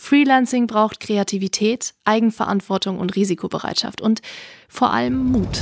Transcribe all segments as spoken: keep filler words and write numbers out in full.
Freelancing braucht Kreativität, Eigenverantwortung und Risikobereitschaft und vor allem Mut.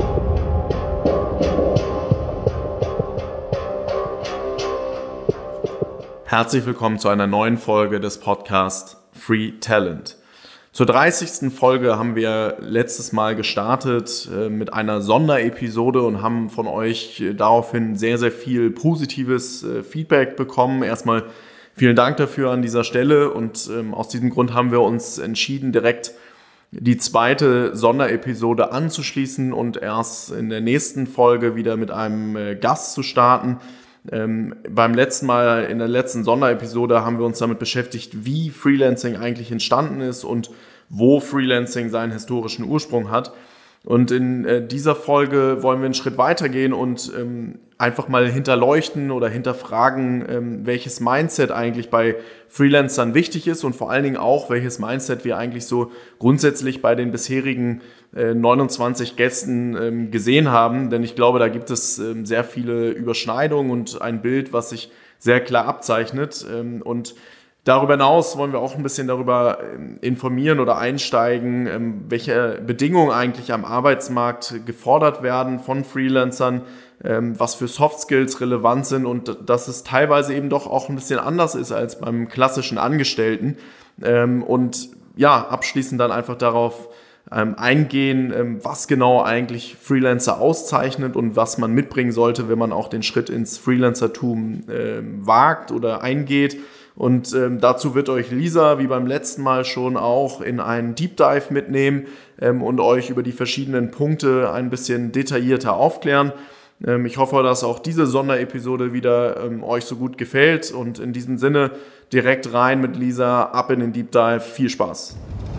Herzlich willkommen zu einer neuen Folge des Podcasts Free Talent. Zur dreißigsten Folge haben wir letztes Mal gestartet äh, mit einer Sonderepisode und haben von euch äh, daraufhin sehr, sehr viel positives äh, Feedback bekommen. Erstmal vielen Dank dafür an dieser Stelle und ähm, aus diesem Grund haben wir uns entschieden, direkt die zweite Sonderepisode anzuschließen und erst in der nächsten Folge wieder mit einem äh, Gast zu starten. Ähm, beim letzten Mal, in der letzten Sonderepisode, haben wir uns damit beschäftigt, wie Freelancing eigentlich entstanden ist und wo Freelancing seinen historischen Ursprung hat. Und in äh, dieser Folge wollen wir einen Schritt weitergehen und ähm, einfach mal hinterleuchten oder hinterfragen, ähm, welches Mindset eigentlich bei Freelancern wichtig ist und vor allen Dingen auch, welches Mindset wir eigentlich so grundsätzlich bei den bisherigen äh, neunundzwanzig Gästen ähm, gesehen haben. Denn ich glaube, da gibt es ähm, sehr viele Überschneidungen und ein Bild, was sich sehr klar abzeichnet. Ähm, und Darüber hinaus wollen wir auch ein bisschen darüber informieren oder einsteigen, welche Bedingungen eigentlich am Arbeitsmarkt gefordert werden von Freelancern, was für Soft Skills relevant sind und dass es teilweise eben doch auch ein bisschen anders ist als beim klassischen Angestellten. Und ja, abschließend dann einfach darauf eingehen, was genau eigentlich Freelancer auszeichnet und was man mitbringen sollte, wenn man auch den Schritt ins Freelancertum wagt oder eingeht. Und ähm, dazu wird euch Lisa, wie beim letzten Mal schon, auch in einen Deep Dive mitnehmen ähm, und euch über die verschiedenen Punkte ein bisschen detaillierter aufklären. Ähm, ich hoffe, dass auch diese Sonderepisode wieder ähm, euch so gut gefällt. Und in diesem Sinne direkt rein mit Lisa, ab in den Deep Dive. Viel Spaß!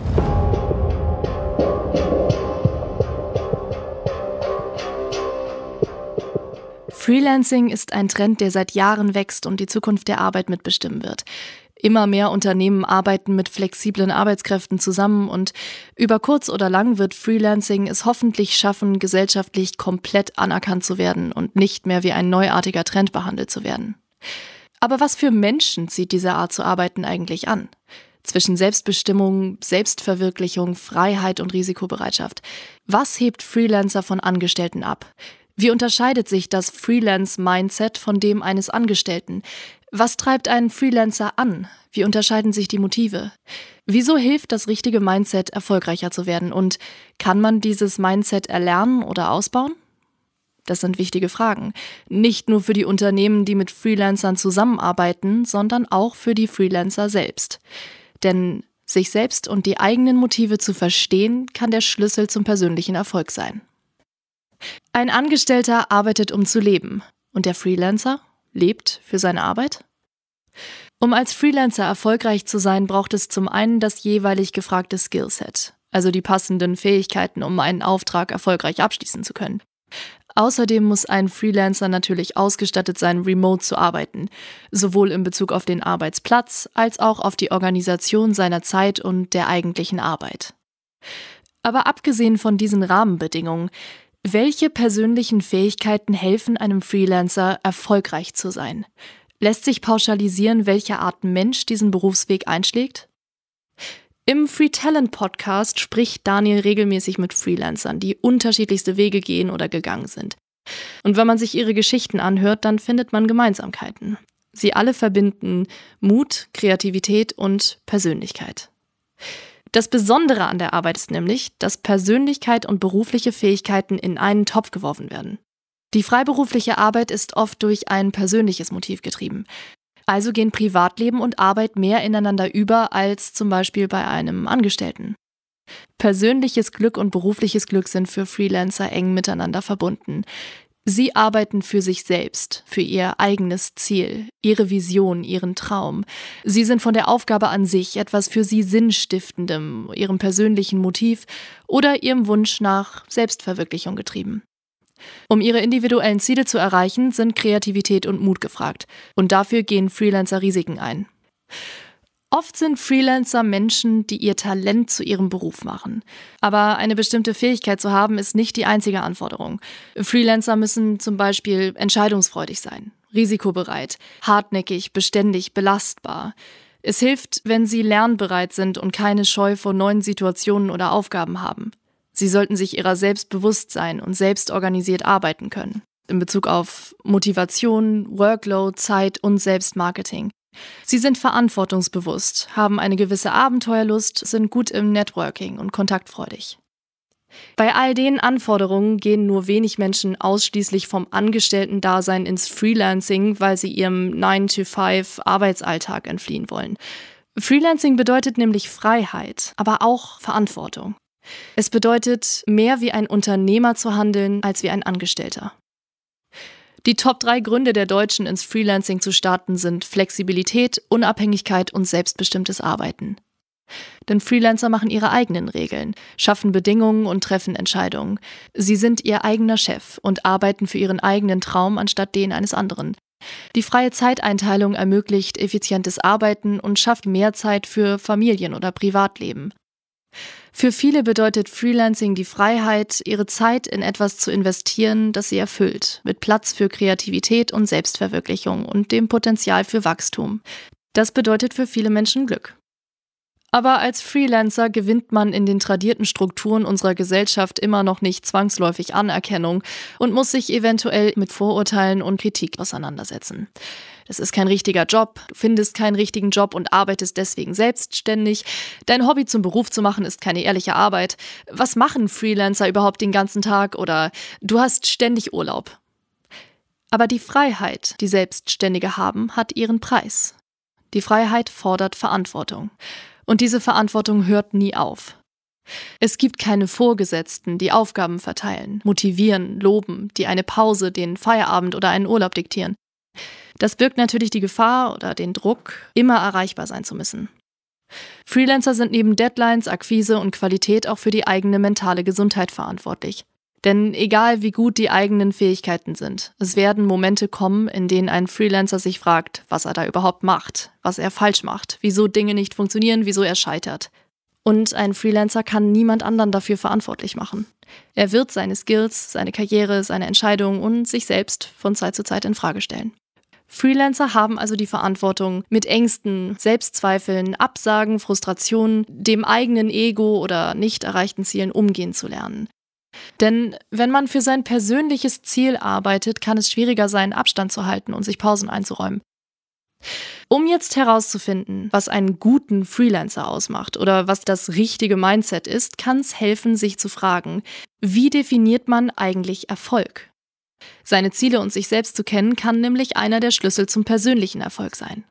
Freelancing ist ein Trend, der seit Jahren wächst und die Zukunft der Arbeit mitbestimmen wird. Immer mehr Unternehmen arbeiten mit flexiblen Arbeitskräften zusammen und über kurz oder lang wird Freelancing es hoffentlich schaffen, gesellschaftlich komplett anerkannt zu werden und nicht mehr wie ein neuartiger Trend behandelt zu werden. Aber was für Menschen zieht diese Art zu arbeiten eigentlich an? Zwischen Selbstbestimmung, Selbstverwirklichung, Freiheit und Risikobereitschaft. Was hebt Freelancer von Angestellten ab? Wie unterscheidet sich das Freelance-Mindset von dem eines Angestellten? Was treibt einen Freelancer an? Wie unterscheiden sich die Motive? Wieso hilft das richtige Mindset, erfolgreicher zu werden? Und kann man dieses Mindset erlernen oder ausbauen? Das sind wichtige Fragen. Nicht nur für die Unternehmen, die mit Freelancern zusammenarbeiten, sondern auch für die Freelancer selbst. Denn sich selbst und die eigenen Motive zu verstehen, kann der Schlüssel zum persönlichen Erfolg sein. Ein Angestellter arbeitet, um zu leben. Und der Freelancer lebt für seine Arbeit? Um als Freelancer erfolgreich zu sein, braucht es zum einen das jeweilig gefragte Skillset, also die passenden Fähigkeiten, um einen Auftrag erfolgreich abschließen zu können. Außerdem muss ein Freelancer natürlich ausgestattet sein, remote zu arbeiten, sowohl in Bezug auf den Arbeitsplatz als auch auf die Organisation seiner Zeit und der eigentlichen Arbeit. Aber abgesehen von diesen Rahmenbedingungen, welche persönlichen Fähigkeiten helfen einem Freelancer, erfolgreich zu sein? Lässt sich pauschalisieren, welche Art Mensch diesen Berufsweg einschlägt? Im Free Talent Podcast spricht Daniel regelmäßig mit Freelancern, die unterschiedlichste Wege gehen oder gegangen sind. Und wenn man sich ihre Geschichten anhört, dann findet man Gemeinsamkeiten. Sie alle verbinden Mut, Kreativität und Persönlichkeit. Das Besondere an der Arbeit ist nämlich, dass Persönlichkeit und berufliche Fähigkeiten in einen Topf geworfen werden. Die freiberufliche Arbeit ist oft durch ein persönliches Motiv getrieben. Also gehen Privatleben und Arbeit mehr ineinander über als zum Beispiel bei einem Angestellten. Persönliches Glück und berufliches Glück sind für Freelancer eng miteinander verbunden. Sie arbeiten für sich selbst, für ihr eigenes Ziel, ihre Vision, ihren Traum. Sie sind von der Aufgabe an sich, etwas für sie Sinnstiftendem, ihrem persönlichen Motiv oder ihrem Wunsch nach Selbstverwirklichung getrieben. Um ihre individuellen Ziele zu erreichen, sind Kreativität und Mut gefragt. Und dafür gehen Freelancer Risiken ein. Oft sind Freelancer Menschen, die ihr Talent zu ihrem Beruf machen. Aber eine bestimmte Fähigkeit zu haben, ist nicht die einzige Anforderung. Freelancer müssen zum Beispiel entscheidungsfreudig sein, risikobereit, hartnäckig, beständig, belastbar. Es hilft, wenn Sie lernbereit sind und keine Scheu vor neuen Situationen oder Aufgaben haben. Sie sollten sich ihrer selbst bewusst sein und selbst organisiert arbeiten können. In Bezug auf Motivation, Workload, Zeit und Selbstmarketing. Sie sind verantwortungsbewusst, haben eine gewisse Abenteuerlust, sind gut im Networking und kontaktfreudig. Bei all den Anforderungen gehen nur wenig Menschen ausschließlich vom Angestellten-Dasein ins Freelancing, weil sie ihrem nine to five Arbeitsalltag entfliehen wollen. Freelancing bedeutet nämlich Freiheit, aber auch Verantwortung. Es bedeutet, mehr wie ein Unternehmer zu handeln, als wie ein Angestellter. Die Top drei Gründe der Deutschen, ins Freelancing zu starten, sind Flexibilität, Unabhängigkeit und selbstbestimmtes Arbeiten. Denn Freelancer machen ihre eigenen Regeln, schaffen Bedingungen und treffen Entscheidungen. Sie sind ihr eigener Chef und arbeiten für ihren eigenen Traum anstatt den eines anderen. Die freie Zeiteinteilung ermöglicht effizientes Arbeiten und schafft mehr Zeit für Familien- oder Privatleben. Für viele bedeutet Freelancing die Freiheit, ihre Zeit in etwas zu investieren, das sie erfüllt, mit Platz für Kreativität und Selbstverwirklichung und dem Potenzial für Wachstum. Das bedeutet für viele Menschen Glück. Aber als Freelancer gewinnt man in den tradierten Strukturen unserer Gesellschaft immer noch nicht zwangsläufig Anerkennung und muss sich eventuell mit Vorurteilen und Kritik auseinandersetzen. Das ist kein richtiger Job, du findest keinen richtigen Job und arbeitest deswegen selbstständig. Dein Hobby zum Beruf zu machen ist keine ehrliche Arbeit. Was machen Freelancer überhaupt den ganzen Tag? Oder du hast ständig Urlaub. Aber die Freiheit, die Selbstständige haben, hat ihren Preis. Die Freiheit fordert Verantwortung. Und diese Verantwortung hört nie auf. Es gibt keine Vorgesetzten, die Aufgaben verteilen, motivieren, loben, die eine Pause, den Feierabend oder einen Urlaub diktieren. Das birgt natürlich die Gefahr oder den Druck, immer erreichbar sein zu müssen. Freelancer sind neben Deadlines, Akquise und Qualität auch für die eigene mentale Gesundheit verantwortlich. Denn egal wie gut die eigenen Fähigkeiten sind, es werden Momente kommen, in denen ein Freelancer sich fragt, was er da überhaupt macht, was er falsch macht, wieso Dinge nicht funktionieren, wieso er scheitert. Und ein Freelancer kann niemand anderen dafür verantwortlich machen. Er wird seine Skills, seine Karriere, seine Entscheidungen und sich selbst von Zeit zu Zeit in Frage stellen. Freelancer haben also die Verantwortung, mit Ängsten, Selbstzweifeln, Absagen, Frustrationen, dem eigenen Ego oder nicht erreichten Zielen umgehen zu lernen. Denn wenn man für sein persönliches Ziel arbeitet, kann es schwieriger sein, Abstand zu halten und sich Pausen einzuräumen. Um jetzt herauszufinden, was einen guten Freelancer ausmacht oder was das richtige Mindset ist, kann es helfen, sich zu fragen, wie definiert man eigentlich Erfolg? Seine Ziele und sich selbst zu kennen, kann nämlich einer der Schlüssel zum persönlichen Erfolg sein.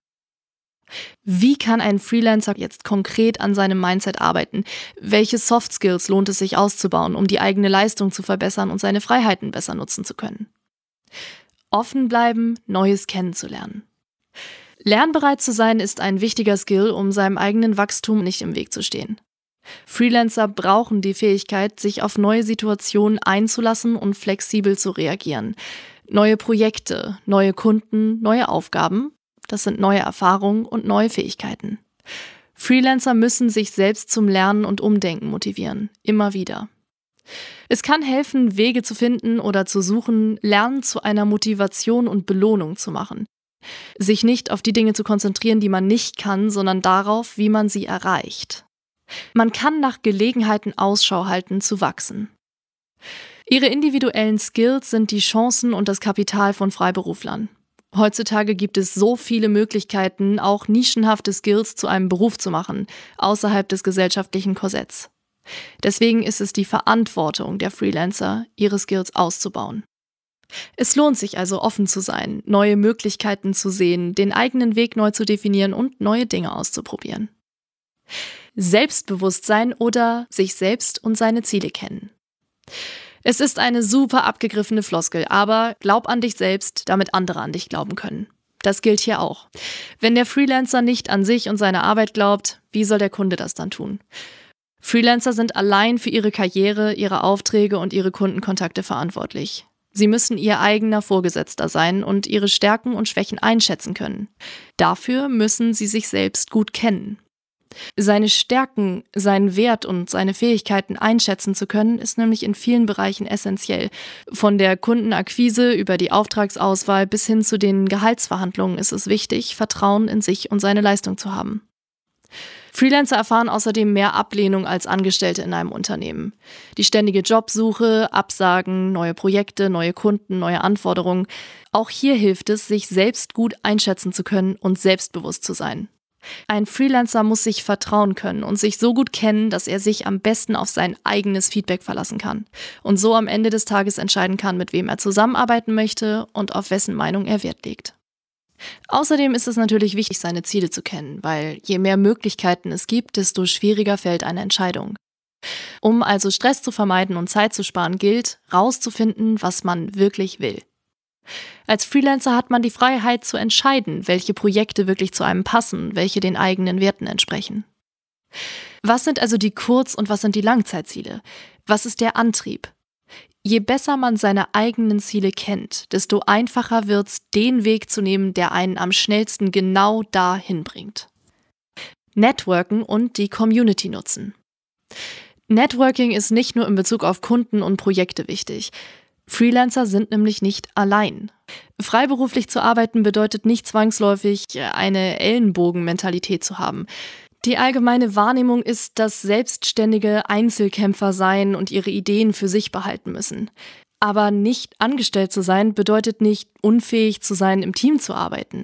Wie kann ein Freelancer jetzt konkret an seinem Mindset arbeiten? Welche Soft Skills lohnt es sich auszubauen, um die eigene Leistung zu verbessern und seine Freiheiten besser nutzen zu können? Offen bleiben, Neues kennenzulernen. Lernbereit zu sein ist ein wichtiger Skill, um seinem eigenen Wachstum nicht im Weg zu stehen. Freelancer brauchen die Fähigkeit, sich auf neue Situationen einzulassen und flexibel zu reagieren. Neue Projekte, neue Kunden, neue Aufgaben. Das sind neue Erfahrungen und neue Fähigkeiten. Freelancer müssen sich selbst zum Lernen und Umdenken motivieren, immer wieder. Es kann helfen, Wege zu finden oder zu suchen, Lernen zu einer Motivation und Belohnung zu machen. Sich nicht auf die Dinge zu konzentrieren, die man nicht kann, sondern darauf, wie man sie erreicht. Man kann nach Gelegenheiten Ausschau halten, zu wachsen. Ihre individuellen Skills sind die Chancen und das Kapital von Freiberuflern. Heutzutage gibt es so viele Möglichkeiten, auch nischenhafte Skills zu einem Beruf zu machen, außerhalb des gesellschaftlichen Korsetts. Deswegen ist es die Verantwortung der Freelancer, ihre Skills auszubauen. Es lohnt sich also, offen zu sein, neue Möglichkeiten zu sehen, den eigenen Weg neu zu definieren und neue Dinge auszuprobieren. Selbstbewusstsein oder sich selbst und seine Ziele kennen. Es ist eine super abgegriffene Floskel, aber glaub an dich selbst, damit andere an dich glauben können. Das gilt hier auch. Wenn der Freelancer nicht an sich und seine Arbeit glaubt, wie soll der Kunde das dann tun? Freelancer sind allein für ihre Karriere, ihre Aufträge und ihre Kundenkontakte verantwortlich. Sie müssen ihr eigener Vorgesetzter sein und ihre Stärken und Schwächen einschätzen können. Dafür müssen sie sich selbst gut kennen. Seine Stärken, seinen Wert und seine Fähigkeiten einschätzen zu können, ist nämlich in vielen Bereichen essentiell. Von der Kundenakquise über die Auftragsauswahl bis hin zu den Gehaltsverhandlungen ist es wichtig, Vertrauen in sich und seine Leistung zu haben. Freelancer erfahren außerdem mehr Ablehnung als Angestellte in einem Unternehmen. Die ständige Jobsuche, Absagen, neue Projekte, neue Kunden, neue Anforderungen. Auch hier hilft es, sich selbst gut einschätzen zu können und selbstbewusst zu sein. Ein Freelancer muss sich vertrauen können und sich so gut kennen, dass er sich am besten auf sein eigenes Feedback verlassen kann und so am Ende des Tages entscheiden kann, mit wem er zusammenarbeiten möchte und auf wessen Meinung er Wert legt. Außerdem ist es natürlich wichtig, seine Ziele zu kennen, weil je mehr Möglichkeiten es gibt, desto schwieriger fällt eine Entscheidung. Um also Stress zu vermeiden und Zeit zu sparen, gilt, rauszufinden, was man wirklich will. Als Freelancer hat man die Freiheit zu entscheiden, welche Projekte wirklich zu einem passen, welche den eigenen Werten entsprechen. Was sind also die Kurz- und was sind die Langzeitziele? Was ist der Antrieb? Je besser man seine eigenen Ziele kennt, desto einfacher wird's, den Weg zu nehmen, der einen am schnellsten genau dahin bringt. Networken und die Community nutzen. Networking ist nicht nur in Bezug auf Kunden und Projekte wichtig. Freelancer sind nämlich nicht allein. Freiberuflich zu arbeiten bedeutet nicht zwangsläufig, eine Ellenbogenmentalität zu haben. Die allgemeine Wahrnehmung ist, dass Selbstständige Einzelkämpfer seien und ihre Ideen für sich behalten müssen. Aber nicht angestellt zu sein, bedeutet nicht, unfähig zu sein, im Team zu arbeiten.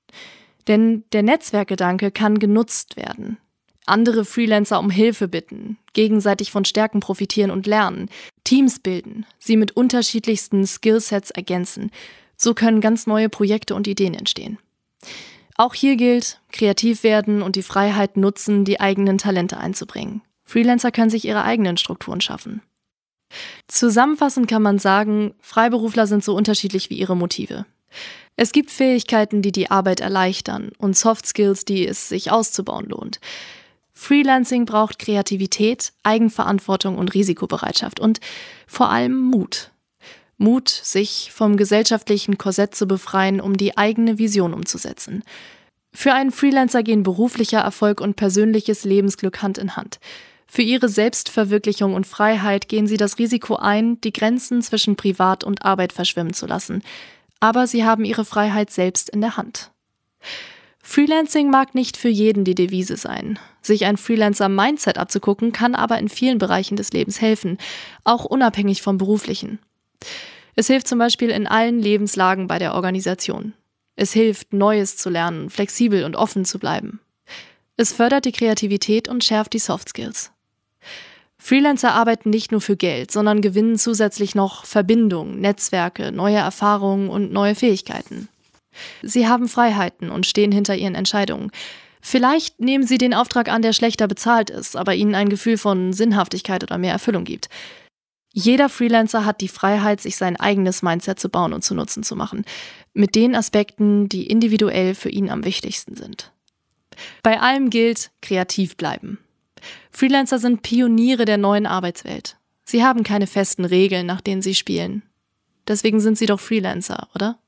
Denn der Netzwerkgedanke kann genutzt werden. Andere Freelancer um Hilfe bitten, gegenseitig von Stärken profitieren und lernen, Teams bilden, sie mit unterschiedlichsten Skillsets ergänzen. So können ganz neue Projekte und Ideen entstehen. Auch hier gilt, kreativ werden und die Freiheit nutzen, die eigenen Talente einzubringen. Freelancer können sich ihre eigenen Strukturen schaffen. Zusammenfassend kann man sagen, Freiberufler sind so unterschiedlich wie ihre Motive. Es gibt Fähigkeiten, die die Arbeit erleichtern und Soft Skills, die es sich auszubauen lohnt. Freelancing braucht Kreativität, Eigenverantwortung und Risikobereitschaft und vor allem Mut. Mut, sich vom gesellschaftlichen Korsett zu befreien, um die eigene Vision umzusetzen. Für einen Freelancer gehen beruflicher Erfolg und persönliches Lebensglück Hand in Hand. Für ihre Selbstverwirklichung und Freiheit gehen sie das Risiko ein, die Grenzen zwischen Privat und Arbeit verschwimmen zu lassen. Aber sie haben ihre Freiheit selbst in der Hand. Freelancing mag nicht für jeden die Devise sein. Sich ein Freelancer-Mindset abzugucken, kann aber in vielen Bereichen des Lebens helfen, auch unabhängig vom Beruflichen. Es hilft zum Beispiel in allen Lebenslagen bei der Organisation. Es hilft, Neues zu lernen, flexibel und offen zu bleiben. Es fördert die Kreativität und schärft die Soft Skills. Freelancer arbeiten nicht nur für Geld, sondern gewinnen zusätzlich noch Verbindungen, Netzwerke, neue Erfahrungen und neue Fähigkeiten. Sie haben Freiheiten und stehen hinter ihren Entscheidungen. Vielleicht nehmen sie den Auftrag an, der schlechter bezahlt ist, aber ihnen ein Gefühl von Sinnhaftigkeit oder mehr Erfüllung gibt. Jeder Freelancer hat die Freiheit, sich sein eigenes Mindset zu bauen und zu Nutzen zu machen, mit den Aspekten, die individuell für ihn am wichtigsten sind. Bei allem gilt, kreativ bleiben. Freelancer sind Pioniere der neuen Arbeitswelt. Sie haben keine festen Regeln, nach denen sie spielen. Deswegen sind sie doch Freelancer, oder?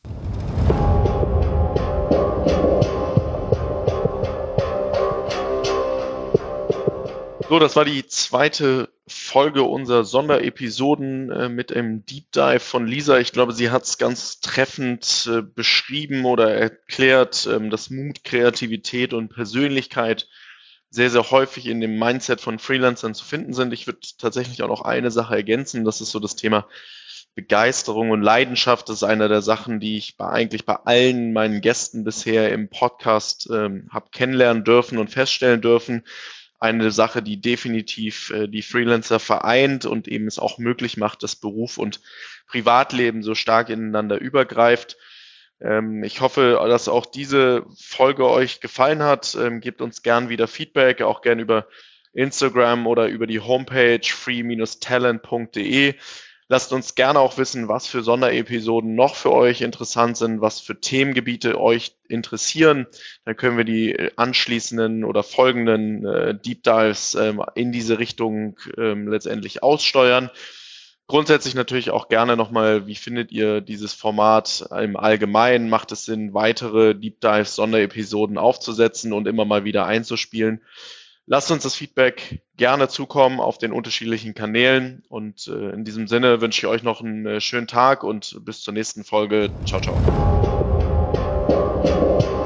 So, das war die zweite Folge unserer Sonderepisoden äh, mit einem Deep Dive von Lisa. Ich glaube, sie hat es ganz treffend äh, beschrieben oder erklärt, ähm, dass Mut, Kreativität und Persönlichkeit sehr, sehr häufig in dem Mindset von Freelancern zu finden sind. Ich würde tatsächlich auch noch eine Sache ergänzen, das ist so das Thema Begeisterung und Leidenschaft. Das ist einer der Sachen, die ich bei, eigentlich bei allen meinen Gästen bisher im Podcast ähm, habe kennenlernen dürfen und feststellen dürfen. Eine Sache, die definitiv äh, die Freelancer vereint und eben es auch möglich macht, dass Beruf und Privatleben so stark ineinander übergreift. Ähm, ich hoffe, dass auch diese Folge euch gefallen hat. Ähm, gebt uns gern wieder Feedback, auch gern über Instagram oder über die Homepage free Bindestrich talent Punkt de. Lasst uns gerne auch wissen, was für Sonderepisoden noch für euch interessant sind, was für Themengebiete euch interessieren. Dann können wir die anschließenden oder folgenden äh, Deep Dives ähm, in diese Richtung ähm, letztendlich aussteuern. Grundsätzlich natürlich auch gerne nochmal, wie findet ihr dieses Format im Allgemeinen? Macht es Sinn, weitere Deep Dives, Sonderepisoden aufzusetzen und immer mal wieder einzuspielen? Lasst uns das Feedback gerne zukommen auf den unterschiedlichen Kanälen und äh, in diesem Sinne wünsche ich euch noch einen äh, schönen Tag und bis zur nächsten Folge. Ciao, ciao.